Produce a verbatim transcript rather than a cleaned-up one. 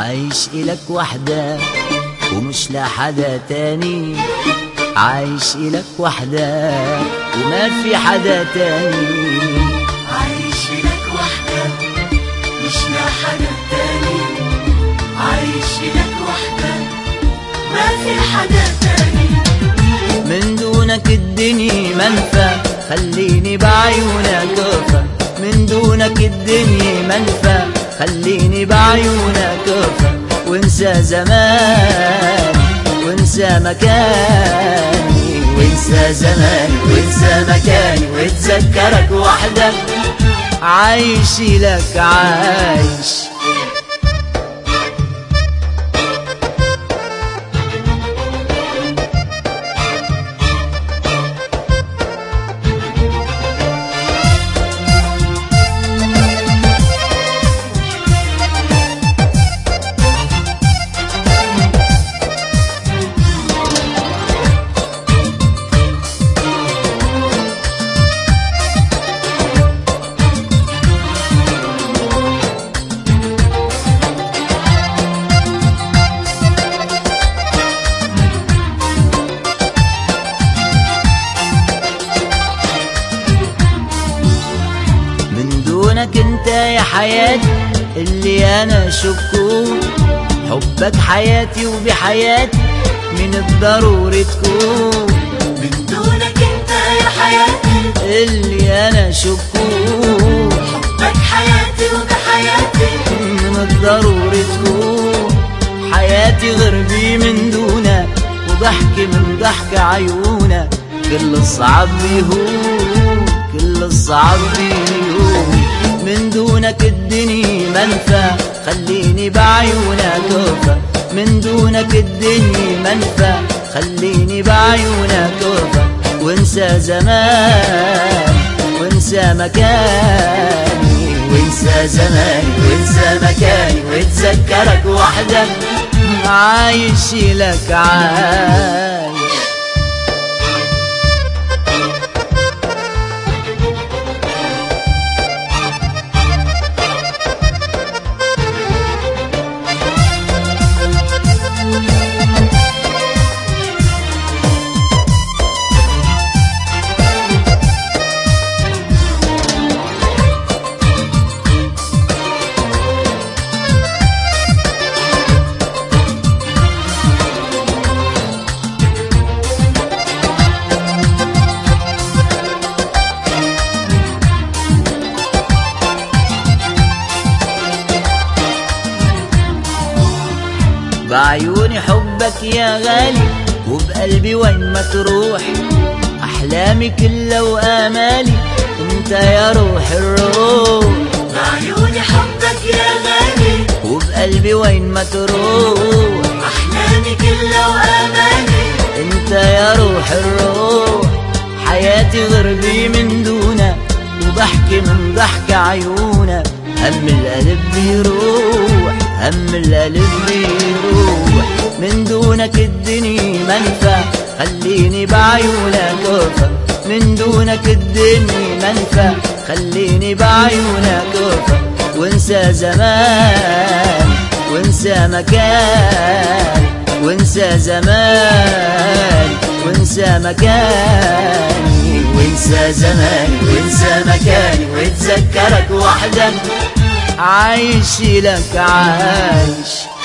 عايش إلك وحدك ومش لحدا تاني، عايش إلك وحدك وما في حدا تاني، عايش إلك وحدك مش لحدا تاني، عايش إلك وحدك ما في حدا تاني. من دونك الدنيا منفى، خليني بعيونك أوفى، من دونك الدنيا منفى، خليني بعيونك أوفى، وانسى زمان وانسى مكاني، وانسى زماني وانسى مكاني، واتذكرك وحدك عايش لك عايش. دونك انت يا حياتي اللي انا شكوك، حبك حياتي وبحياتي من الضروري تكون، من دونك انت يا حياتي اللي انا شكوك، حبك حياتي وبحياتي من الضروري تكون، حياتي غربي من دونك وضحكي من ضحك عيونك، كل الصعب بيهون كل الصعب بيهون، من دونك الدنيا منفى، خليني بعيونك أوفى، من دونك الدنيا منفى، خليني بعيونك أوفى، وانسى زمان وانسى مكاني، وانسى زماني وانسى مكاني، واتذكرك وحدك عايش لك عايش. بعيوني حبك يا غالي وبقلبي وين ما تروح، أحلامي كلها وآمالي انت يا روح الروح، بعيوني حبك يا غالي وبقلبي وين ما تروح، أحلامي كلها وآمالي انت يا روح الروح، حياتي غربي من دونك وضحكي من ضحك عيونك، هم القلب بيروح هم القلب بيروح، من دونك الدنيا منفى، خليني بعيونك أوفى، من دونك الدنيا منفى، خليني بعيونك أوفى، وانسى زمان وانسى مكان، وانسى زمان وانسى مكاني، وانسى زماني وانسى مكاني، واتذكرك وحدك عايش لك عايش.